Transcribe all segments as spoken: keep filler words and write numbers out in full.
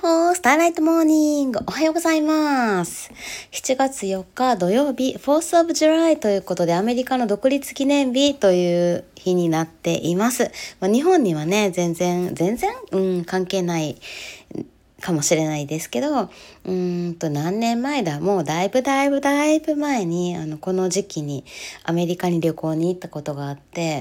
ホースターライトモーニングおはようございます。しちがつよっか土曜日 フォース of July ということでアメリカの独立記念日という日になっています。まあ、日本にはね全然全然、うん、関係ないかもしれないですけど、うーんと何年前だもうだいぶだいぶだいぶ前にあのこの時期にアメリカに旅行に行ったことがあって、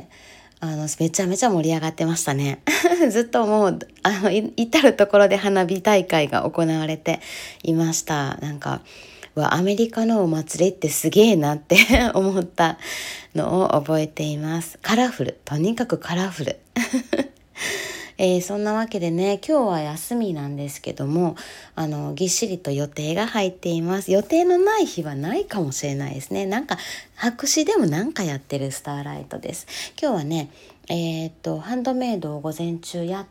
あのめちゃめちゃ盛り上がってましたね。ずっともうあの至るところで花火大会が行われていました。なんかわアメリカのお祭りってすげえなって思ったのを覚えています。カラフル、とにかくカラフル。えー、そんなわけでね今日は休みなんですけども、あのぎっしりと予定が入っています。予定のない日はないかもしれないですね。なんか白紙でもなんかやってるスターライトです。今日はねえー、っとハンドメイドを午前中やって、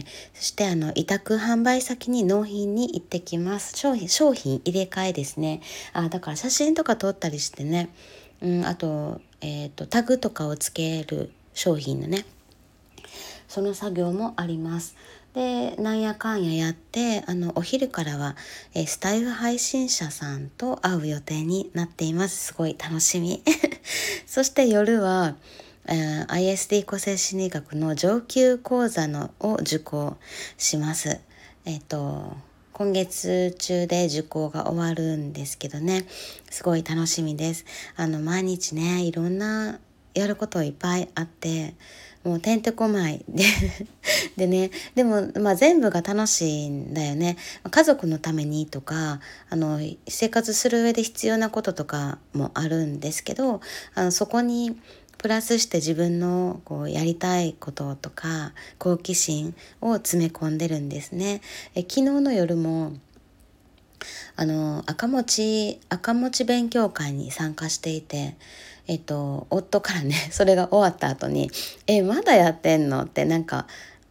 そしてあの委託販売先に納品に行ってきます。商品商品入れ替えですね。あだから写真とか撮ったりしてね、うん、あと,、えー、っとタグとかをつける商品のねその作業もあります。でなんやかんややってあのお昼からは、えー、スタイフ配信者さんと会う予定になっています。すごい楽しみ。そして夜は、えー、アイエスディー 個性心理学の上級講座のを受講します。えっ、と今月中で受講が終わるんですけどね、すごい楽しみです。あの毎日ねいろんなやることいっぱいあってもうてんてこまいででねでも、まあ、全部が楽しいんだよね。家族のためにとかあの生活する上で必要なこととかもあるんですけど、あのそこにプラスして自分のこうやりたいこととか好奇心を詰め込んでるんですね。え昨日の夜もあの赤餅赤餅勉強会に参加していて、えっと夫からねそれが終わった後に「えまだやってんの?」ってなんか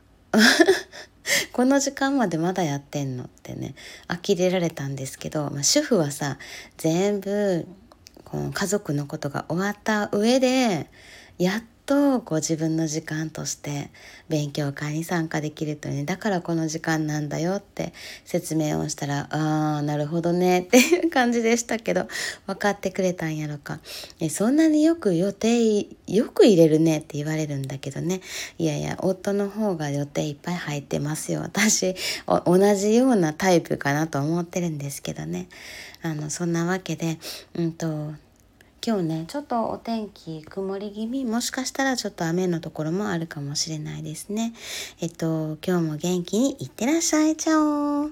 この時間までまだやってんのってね呆れられたんですけど、まあ、主婦はさ全部この家族のことが終わった上でやっとこう自分の時間として勉強会に参加できるとね、だからこの時間なんだよって説明をしたら、あーなるほどねっていう感じでしたけど、分かってくれたんやろか。えそんなによく予定よく入れるねって言われるんだけどね、いやいや夫の方が予定いっぱい入ってますよ。私同じようなタイプかなと思ってるんですけどね。あのそんなわけでうんと今日ねちょっとお天気曇り気味、もしかしたらちょっと雨のところもあるかもしれないですね。えっと今日も元気にいってらっしゃい。チャオ。